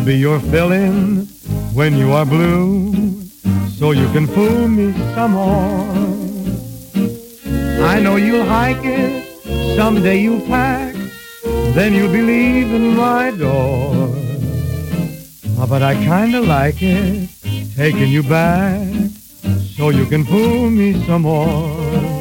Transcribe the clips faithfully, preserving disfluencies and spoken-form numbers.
be your fill-in when you are blue, so you can fool me some more. I know you'll hike it, someday you'll pack, then you'll be leaving my door. Oh, but I kinda like it, taking you back, so you can fool me some more.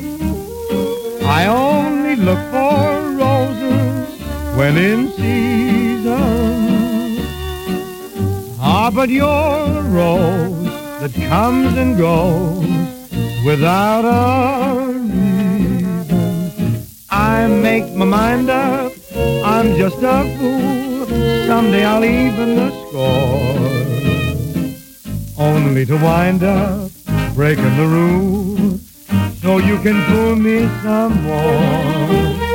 I only look for roses when in season. Ah, but you're a rose that comes and goes without a reason. I make my mind up, I'm just a fool. Someday I'll even the score, only to wind up breaking the rules, so you can fool me some more.